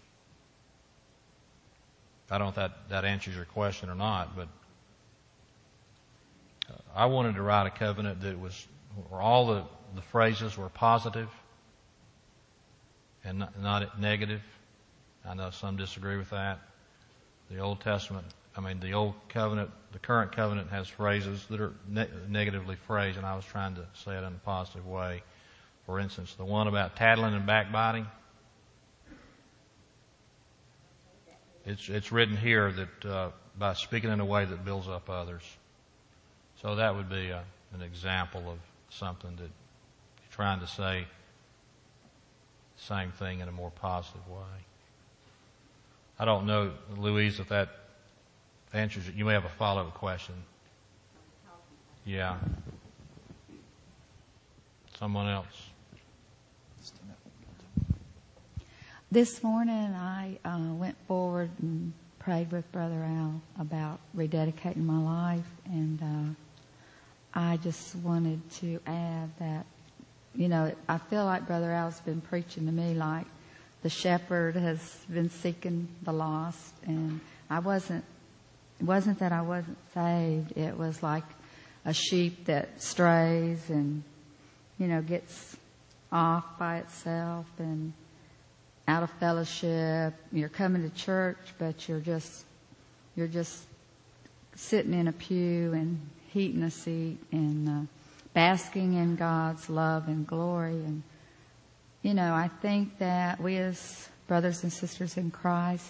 I don't know if that, that answers your question or not, but I wanted to write a covenant that was where all the, the phrases were positive and not, not negative. I know some disagree with that. The Old Testament, I mean, the Old Covenant, the current covenant has phrases that are ne- negatively phrased, and I was trying to say it in a positive way. For instance, the one about tattling and backbiting. It's it's written here that uh, by speaking in a way that builds up others. So that would be a, an example of something that you're trying to say the same thing in a more positive way. I don't know, Louise, if that answers it. You may have a follow-up question. Yeah. Someone else. This morning I uh, went forward and prayed with Brother Al about rededicating my life, and uh, I just wanted to add that, you know, I feel like Brother Al's been preaching to me like the shepherd has been seeking the lost, and I wasn't, it wasn't that I wasn't saved, it was like a sheep that strays and, you know, gets off by itself and out of fellowship. You're coming to church, but you're just, you're just sitting in a pew and heating a seat and uh, basking in God's love and glory. And, you know, I think that we as brothers and sisters in Christ,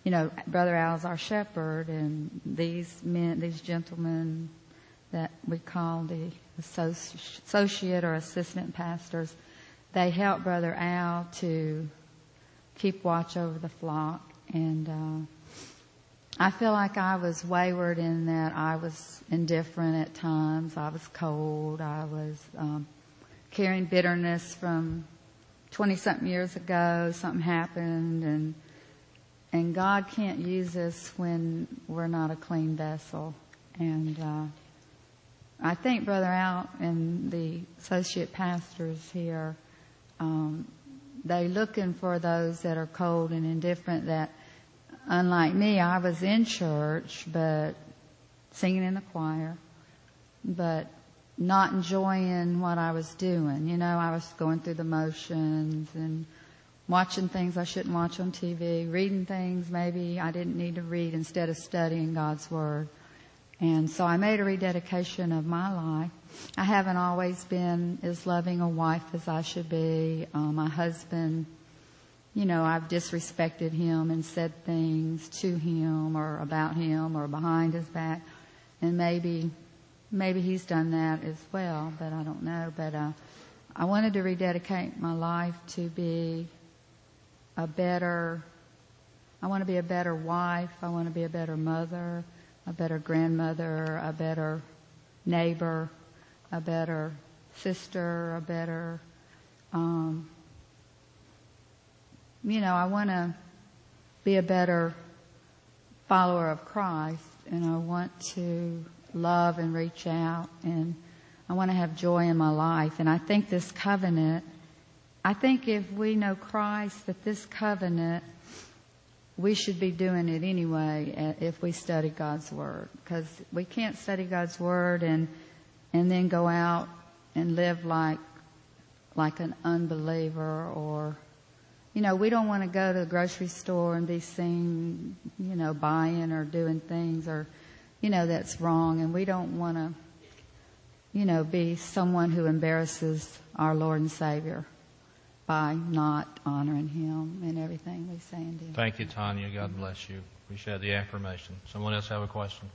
you know, Brother Al's our shepherd, and these men, these gentlemen that we call the associate or assistant pastors, they help Brother Al to keep watch over the flock. And uh, I feel like I was wayward in that I was indifferent at times. I was cold. I was um, carrying bitterness from twenty-something years ago. Something happened, and and God can't use us when we're not a clean vessel. And uh, I think Brother Al and the associate pastors here, um, they're looking for those that are cold and indifferent. That, unlike me, I was in church, but singing in the choir, but not enjoying what I was doing. You know, I was going through the motions and watching things I shouldn't watch on T V, reading things maybe I didn't need to read instead of studying God's Word. And so I made a rededication of my life. I haven't always been as loving a wife as I should be. Uh, my husband, you know, I've disrespected him and said things to him or about him or behind his back. And maybe, maybe he's done that as well, but I don't know. But uh, I wanted to rededicate my life to be a better, I want to be a better wife. I want to be a better mother, a better grandmother, a better neighbor, a better sister, a better, um, you know, I want to be a better follower of Christ, and I want to love and reach out, and I want to have joy in my life. And I think this covenant, I think if we know Christ, that this covenant, we should be doing it anyway if we study God's Word. Because we can't study God's Word and and then go out and live like like an unbeliever. Or, you know, we don't want to go to the grocery store and be seen, you know, buying or doing things or, you know, that's wrong. And we don't want to, you know, be someone who embarrasses our Lord and Savior by not honoring Him in everything we say and do. Thank you, Tanya. God bless you. Appreciate the affirmation. Someone else have a question?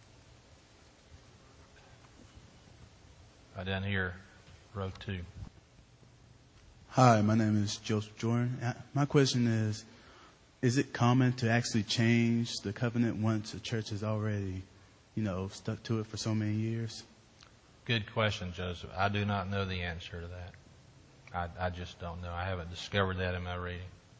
Right down here, row two. Hi, my name is Joseph Jordan. My question is, is it common to actually change the covenant once a church has already, you know, stuck to it for so many years? Good question, Joseph. I do not know the answer to that. I, I just don't know. I haven't discovered that in my reading.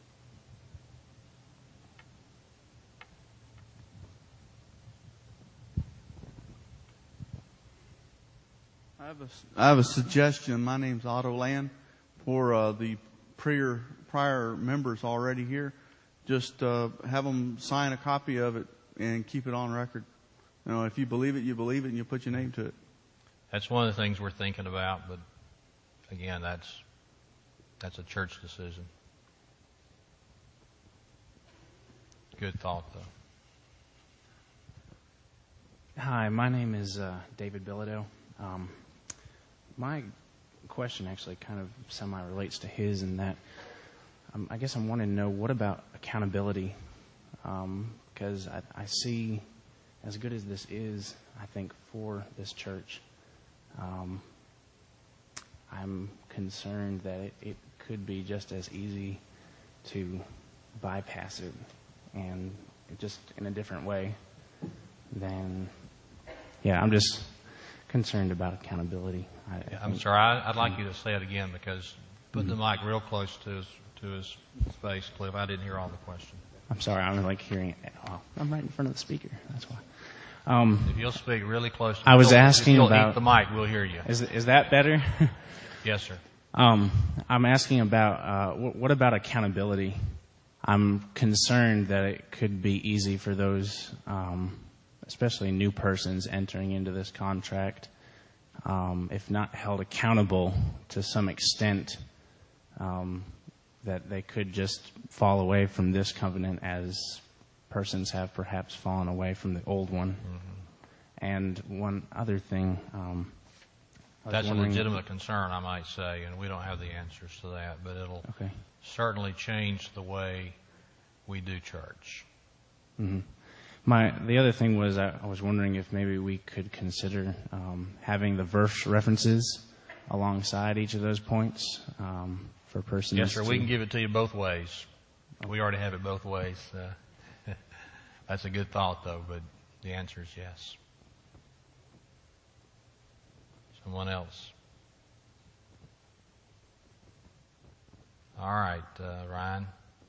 I have a, I have a suggestion. My name's Otto Land. For uh, the prior, prior members already here, just uh, have them sign a copy of it and keep it on record. You know, if you believe it, you believe it, and you put your name to it. That's one of the things we're thinking about, but again, that's that's a church decision. Good thought, though. Hi, my name is uh, David Bilodeau. Um, my question actually kind of semi-relates to his in that um, I guess I'm wanting to know, what about accountability? Because um, I, I see, as good as this is, I think, for this church, um, I'm concerned that it, it could be just as easy to bypass it and just in a different way than, yeah, I'm just concerned about accountability. I, Yeah, I I'm think, sorry. I, I'd like you to say it again, because put the mic real close to his to his face, Cliff. I didn't hear all the question. I'm sorry. I'm like hearing it. Oh, I'm right in front of the speaker. That's why. Um, If you'll speak really close to I was if asking you'll about- eat the mic, we'll hear you. is is that better? Yes, sir. Um, I'm asking about uh, what, what about accountability? I'm concerned that it could be easy for those, um, especially new persons entering into this contract, um, if not held accountable to some extent, um, that they could just fall away from this covenant as persons have perhaps fallen away from the old one. Mm-hmm. And one other thing. Um, That's a legitimate concern, I might say, and we don't have the answers to that, but it'll okay. certainly change the way we do church. Mm-hmm. My the other thing was I, I was wondering if maybe we could consider um, having the verse references alongside each of those points um, for persons. Yes, sir. To... We can give it to you both ways. We already have it both ways. Uh, that's a good thought, though, but the answer is yes. Someone else. All right, uh, Ryan.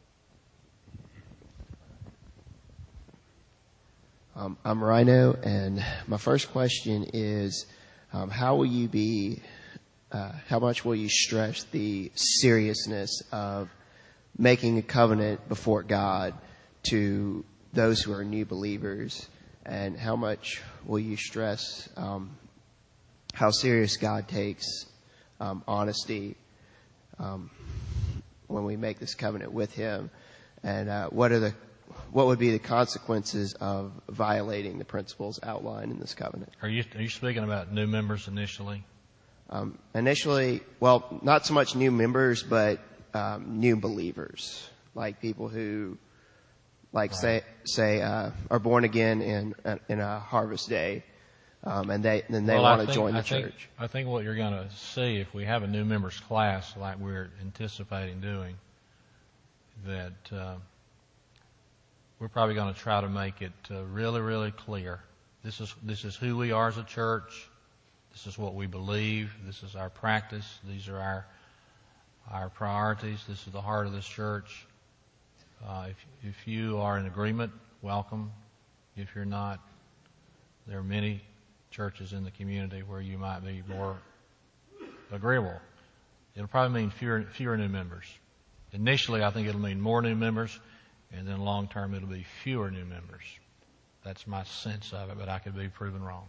Um, I'm Rhino, and my first question is, um, how will you be, uh, how much will you stress the seriousness of making a covenant before God to those who are new believers, and how much will you stress um, how serious God takes um, honesty um, when we make this covenant with Him, and uh, what are the what would be the consequences of violating the principles outlined in this covenant? Are you are you speaking about new members initially? Um, initially, well, not so much new members, but um, new believers, like people who, like Right. say say uh, are born again in in a harvest day, um, and they then they well, want I to think, join the I think, church. I think what you're going to see if we have a new members class like we're anticipating doing, that uh, we're probably going to try to make it uh, really, really clear. This is this is who we are as a church. This is what we believe. This is our practice. These are our our priorities. This is the heart of this church. Uh, if if you are in agreement, welcome. If you're not, there are many churches in the community where you might be more agreeable. It'll probably mean fewer fewer new members. Initially, I think it'll mean more new members, and then long term it'll be fewer new members. That's my sense of it, but I could be proven wrong.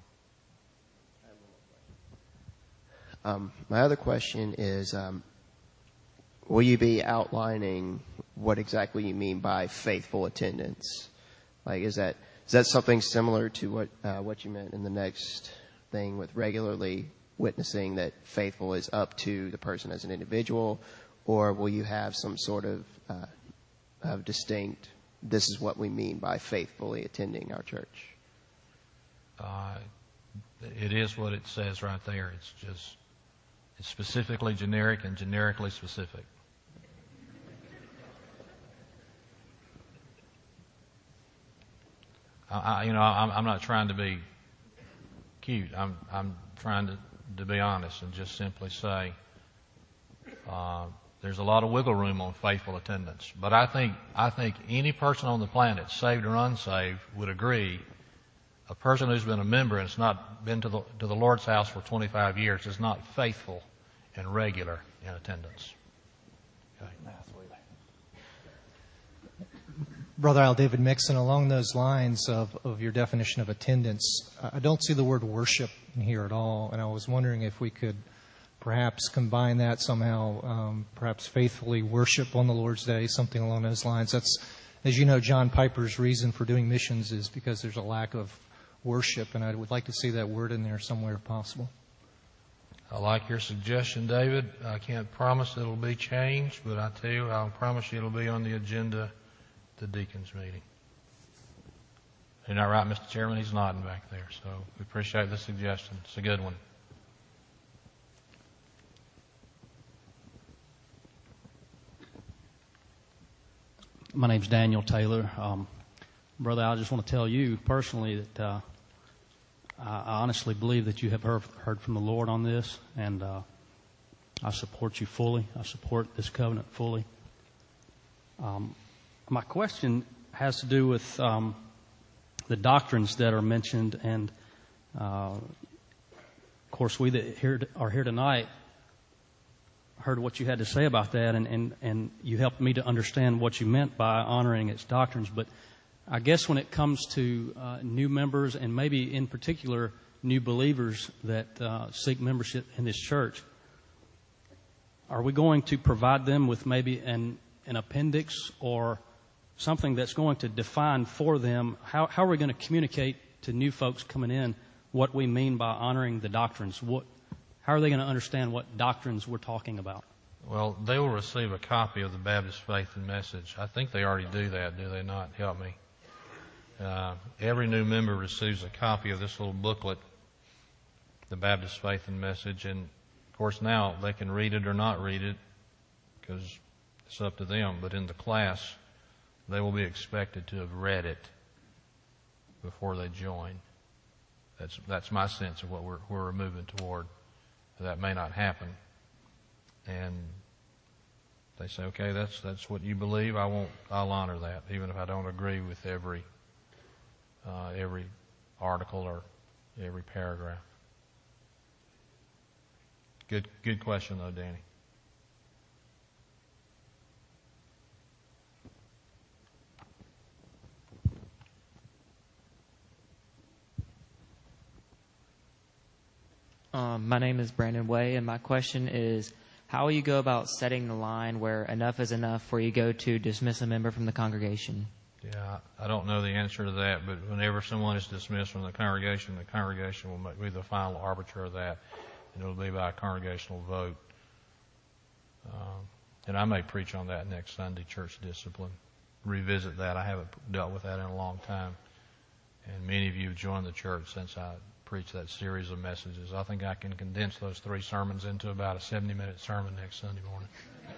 Um, my other question is, um, will you be outlining what exactly you mean by faithful attendance? Like, is that is that something similar to what uh, what you meant in the next thing with regularly witnessing, that faithful is up to the person as an individual, or will you have some sort of uh, of distinct, this is what we mean by faithfully attending our church? Uh, it is what it says right there. It's just it's specifically generic and generically specific. I, I, you know, I'm, I'm not trying to be cute. I'm I'm trying to, to be honest and just simply say uh, there's a lot of wiggle room on faithful attendance. But I think I think any person on the planet, saved or unsaved, would agree. A person who's been a member and has not been to the to the Lord's house for twenty-five years is not faithful and regular in attendance. Okay. Brother Al, David Mixon, along those lines of, of your definition of attendance, I don't see the word worship in here at all, and I was wondering if we could perhaps combine that somehow, um, perhaps faithfully worship on the Lord's Day, something along those lines. That's, as you know, John Piper's reason for doing missions is because there's a lack of worship, and I would like to see that word in there somewhere if possible. I like your suggestion, David. I can't promise it'll be changed, but I tell you, I'll promise you it'll be on the agenda at the deacons meeting. You're not right, Mister Chairman? He's nodding back there, so we appreciate the suggestion. It's a good one. My name's Daniel Taylor. Um, brother, I just want to tell you personally that uh, I honestly believe that you have heard, heard from the Lord on this, and uh, I support you fully. I support this covenant fully. Um, my question has to do with um, the doctrines that are mentioned, and uh, of course, we that here, are here tonight heard what you had to say about that, and, and, and you helped me to understand what you meant by honoring its doctrines. But I guess when it comes to uh, new members, and maybe in particular new believers that uh, seek membership in this church, are we going to provide them with maybe an, an appendix or something that's going to define for them how, how are we going to communicate to new folks coming in what we mean by honoring the doctrines? What How are they going to understand what doctrines we're talking about? Well, they will receive a copy of the Baptist Faith and Message. I think they already do that, do they not? Help me. Uh, every new member receives a copy of this little booklet, The Baptist Faith and Message, and of course now they can read it or not read it because it's up to them, but in the class they will be expected to have read it before they join. That's that's my sense of what we're we're moving toward. That may not happen, and they say, okay, that's that's what you believe. I won't. I'll honor that, even if I don't agree with every uh, every article or every paragraph. Good good question though, Danny. Um, my name is Brandon Way, and my question is, how will you go about setting the line where enough is enough where you go to dismiss a member from the congregation? Yeah, I don't know the answer to that, but whenever someone is dismissed from the congregation, the congregation will be the final arbiter of that, and it will be by a congregational vote. Um, and I may preach on that next Sunday, church discipline. Revisit that. I haven't dealt with that in a long time. And many of you have joined the church since I preached that series of messages. I think I can condense those three sermons into about a seventy-minute sermon next Sunday morning.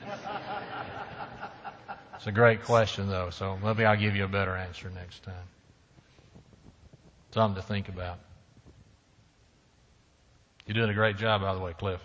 It's a great question, though, so maybe I'll give you a better answer next time. Something to think about. You're doing a great job, by the way, Cliff.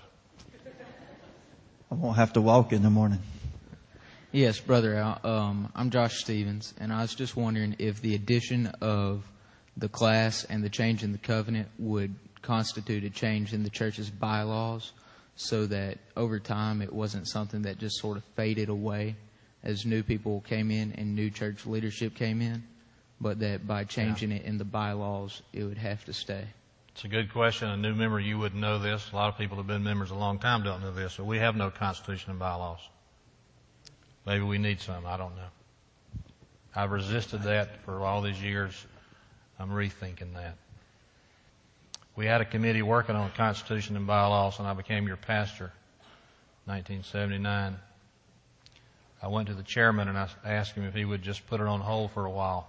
I won't have to walk in the morning. Yes, Brother Al. Um, I'm Josh Stevens, and I was just wondering if the addition of the class and the change in the covenant would constitute a change in the church's bylaws so that over time it wasn't something that just sort of faded away as new people came in and new church leadership came in, but that by changing yeah. it in the bylaws, it would have to stay. It's a good question. A new member, you wouldn't know this. A lot of people who have been members a long time don't know this, but we have no constitution and bylaws. Maybe we need some. I don't know. I've resisted that for all these years. I'm rethinking that. We had a committee working on Constitution and bylaws, and I became your pastor in nineteen seventy-nine. I went to the chairman and I asked him if he would just put it on hold for a while.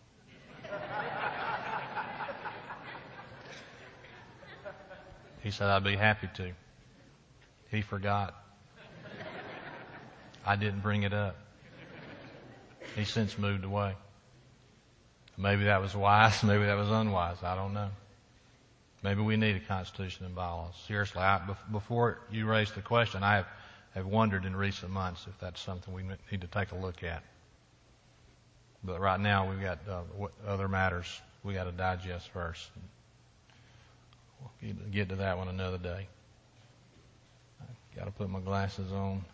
He said, I'd be happy to. He forgot. I didn't bring it up. He's since moved away. Maybe that was wise, maybe that was unwise. I don't know. Maybe we need a constitution and bylaws. Seriously, I, before you raised the question, I have, have wondered in recent months if that's something we need to take a look at. But right now we've got uh, other matters we got to digest first. We'll get to that one another day. I've got to put my glasses on.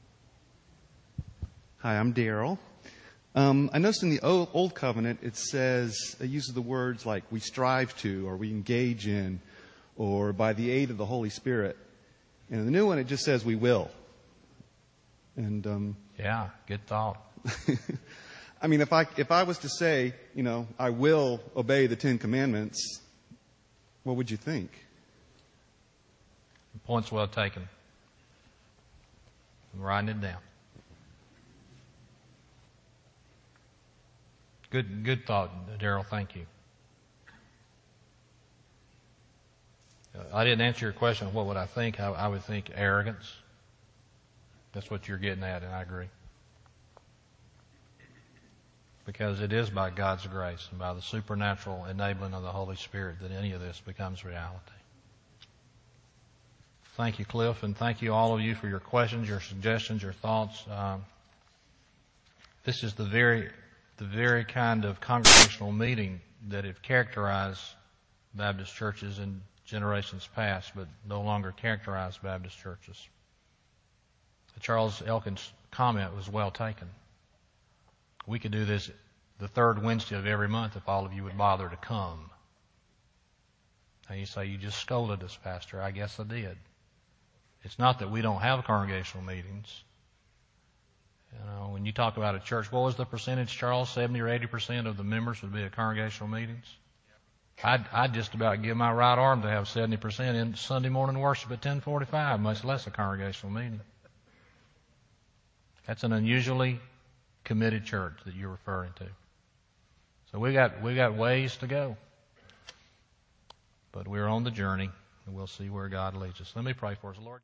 Hi, I'm Daryl. Um, I noticed in the old, old covenant it says, it uses the words like we strive to or we engage in or by the aid of the Holy Spirit. And in the new one it just says we will. And um, yeah, good thought. I mean, if I if I was to say, you know, I will obey the Ten Commandments, what would you think? Point's well taken. I'm writing it down. Good, good thought, Daryl. Thank you. Uh, I didn't answer your question. What would I think? I, I would think arrogance. That's what you're getting at, and I agree. Because it is by God's grace and by the supernatural enabling of the Holy Spirit that any of this becomes reality. Thank you, Cliff, and thank you all of you for your questions, your suggestions, your thoughts. Um, this is the very, the very kind of congregational meeting that have characterized Baptist churches in generations past, but no longer characterize Baptist churches. Charles Elkin's comment was well taken. We could do this the third Wednesday of every month if all of you would bother to come. And you say, you just scolded us, Pastor. I guess I did. It's not that we don't have congregational meetings. You know, when you talk about a church, what was the percentage, Charles? seventy or eighty percent of the members would be at congregational meetings? I'd, I'd just about give my right arm to have seventy percent in Sunday morning worship at ten forty-five, much less a congregational meeting. That's an unusually committed church that you're referring to. So we got we got ways to go. But we're on the journey, and we'll see where God leads us. Let me pray for us. Lord.